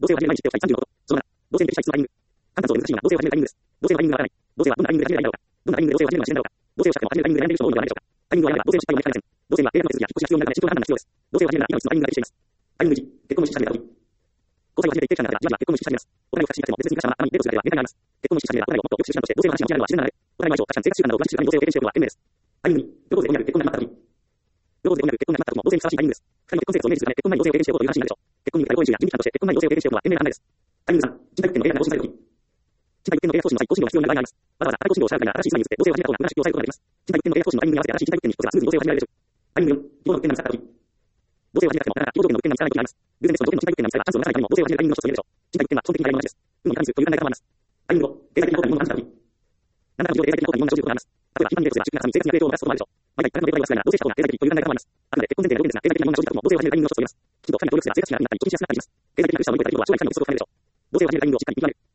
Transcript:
同性を始める毎日っておきたい35こと。その7、同性に適した質のタイミング。判断を難しいのは、同性を始めるタイミングです。同性のタイミングがわからない。同性はどんなタイミングで始めればいいだろうか。どんなタイミングで同性を始めるのが自然だろうか。同性をしたくても始めるタイミングで悩んでいる人も多いのではないでしょうか。タイミングを誤れば同性の失敗を招きかねません。同性は契約の手続きや引っ越しが必要になるため慎重な判断が必要です。同性を始めるなら今のうちのタイミングが適しています。タイミング1、結婚を意識し始めた時。交際を始めて一定期間が経てばじわじわ結婚を意識し始めます。お互いを隠ししても別々に暮らしたまま、たまにデートするだけではネタになります。結婚を意識し始めればお互いをもっとよく知る手段として同性の話が始まるのは自然なので、お互いの相性、価値観、生活習慣などを詳しく知るために同性を経験しておくのは賢明です。タイミング2、プロポーズで婚になる結婚が決まった時。プロポーズで婚になる結婚が決まった時も同性にふさわしいタイミングです。二人の結婚生活をイメージするため、結婚前に同性を経験しておくことという話になるでしょう。結婚に向けた旅行演習や準備期間として結婚前に同性を経験しておくのは賢明な考えです。タイミング3、賃貸物件の契約が更新される時。賃貸物件の契約更新の際、更新料が必要になる場合があります。わざわざ代行申請を支払う際には新しい住まいに移って同性を始めた方が無駄な出費を抑えることができます。賃貸物件の契約更新のタイミングに合わせて新しい賃貸物件に引っ越せばスムーズに同性を始められるでしょう。タイミング4、希望の物件が見つかった時。同性を始めたくてもなかなか希望条件の物件が見つからない時があります。偶然ですと条件の賃貸物件が見つかればチャンスを逃さないためにも同性を始めるタイミングの一つと言えるでしょう。賃貸物件は基本的に誰も同じです。運のメカニズムという考え方もあります。タイミング5、経済的な効果に物を感じた時。何らかの事情で経済的な効果に物が生じることがあります。例えば頻繁にデートする宿泊生活に生活に影響をもたらすこともあるでしょう。毎回高額のデート代を忘れるなら同性した方が経済的という考え方もあります。あくまで結婚前提の条件ですが、経済的な問題が生じた時も同性を始めるタイミングの一つと言えます。きちんと2人が協力すれば生活習慣が楽になったり、一日しやすくなったりします。経済的なプレッシャーを乗り越えたりということは将来の約束を深めるでしょう。同性を始めるタイミングをしっかり見極める。